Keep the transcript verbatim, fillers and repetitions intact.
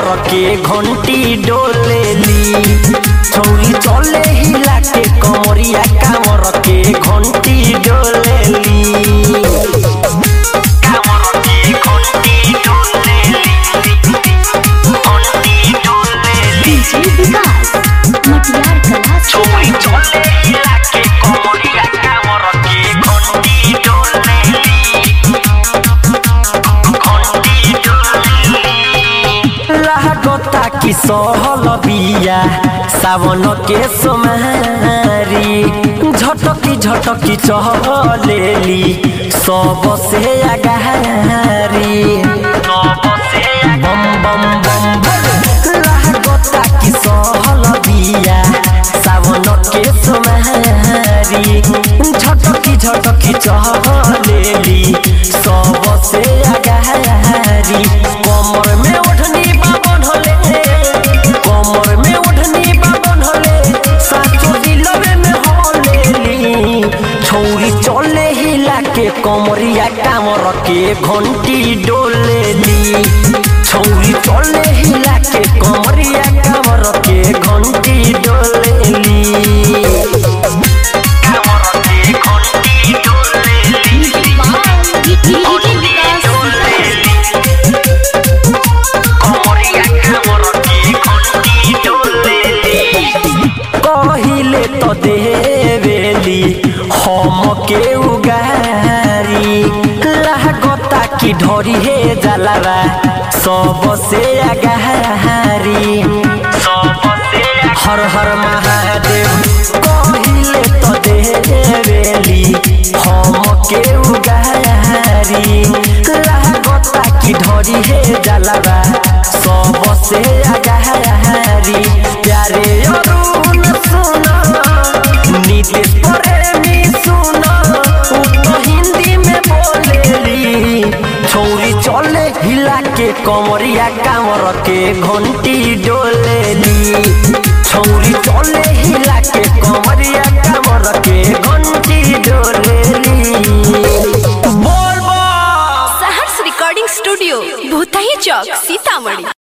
कामर के घंटी डोलेली छौरी चले हिला के कमरिया कामर के घंटी डोलेली कि सहल बिया सावन के सोमारी झटकी झटकी चलेली सब से आगारी बम बम बम लागता कि सहल बिया सावन के सोमारी झटकी झटकी चलेली सब से आगारी कमर में ओढ़नी बाबन होले कमर में ओढ़नी बाबन होले साचो दिलवे में होलेली छौरी चले हिला के कमरिया कामर के घंटी डोलेली छौरी चले हिला के कमरिया कामर के घंटी डोलेली कहिले तो देवेली हम के उगारी लागता कि ढोरी हे जलावा सब से आगारी हर हर महादेव कहिले तो देवेली हम के उगारी लागता कि ढोरी हे जलावा सब से आगारी प्यारे नीतीश प्रेमी सुना तो हिंदी में बोलेली छौरी चले हिला के कमरिया कामर के घंटी डोलेली छौरी चले हिला के कमरिया कामर के घंटी डोलेली बोल बोल सहर्ष रिकॉर्डिंग स्टूडियो भूतही चौक सीतामढ़ी।